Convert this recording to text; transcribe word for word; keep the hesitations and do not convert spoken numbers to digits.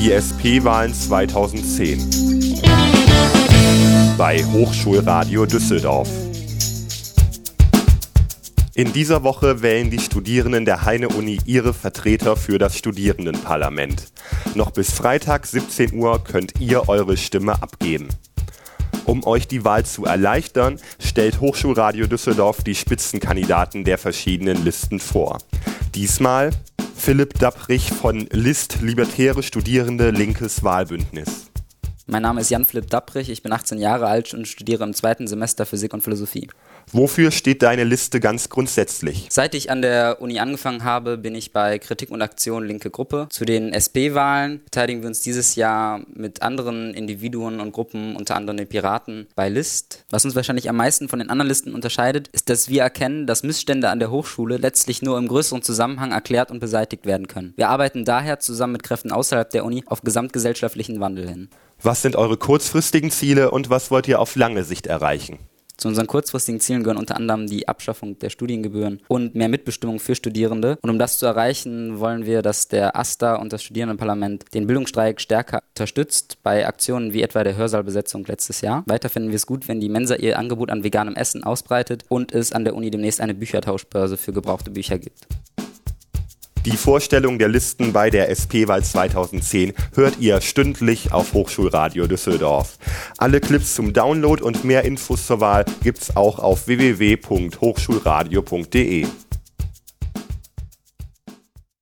Die S P-Wahlen zweitausendzehn. Bei Hochschulradio Düsseldorf. In dieser Woche wählen die Studierenden der Heine-Uni ihre Vertreter für das Studierendenparlament. Noch bis Freitag siebzehn Uhr könnt ihr eure Stimme abgeben. Um euch die Wahl zu erleichtern, stellt Hochschulradio Düsseldorf die Spitzenkandidaten der verschiedenen Listen vor. Diesmal Philipp Dapprich von List Libertäre Studierende Linkes Wahlbündnis. Mein Name ist Jan-Philipp Dapprich, ich bin achtzehn Jahre alt und studiere im zweiten Semester Physik und Philosophie. Wofür steht deine Liste ganz grundsätzlich? Seit ich an der Uni angefangen habe, bin ich bei Kritik und Aktion Linke Gruppe. Zu den S P-Wahlen beteiligen wir uns dieses Jahr mit anderen Individuen und Gruppen, unter anderem den Piraten, bei List. Was uns wahrscheinlich am meisten von den anderen Listen unterscheidet, ist, dass wir erkennen, dass Missstände an der Hochschule letztlich nur im größeren Zusammenhang erklärt und beseitigt werden können. Wir arbeiten daher zusammen mit Kräften außerhalb der Uni auf gesamtgesellschaftlichen Wandel hin. Was sind eure kurzfristigen Ziele und was wollt ihr auf lange Sicht erreichen? Zu unseren kurzfristigen Zielen gehören unter anderem die Abschaffung der Studiengebühren und mehr Mitbestimmung für Studierende. Und um das zu erreichen, wollen wir, dass der AStA und das Studierendenparlament den Bildungsstreik stärker unterstützt, bei Aktionen wie etwa der Hörsaalbesetzung letztes Jahr. Weiter finden wir es gut, wenn die Mensa ihr Angebot an veganem Essen ausbreitet und es an der Uni demnächst eine Büchertauschbörse für gebrauchte Bücher gibt. Die Vorstellung der Listen bei der S P-Wahl zweitausendzehn hört ihr stündlich auf Hochschulradio Düsseldorf. Alle Clips zum Download und mehr Infos zur Wahl gibt's auch auf w w w punkt hochschulradio punkt de.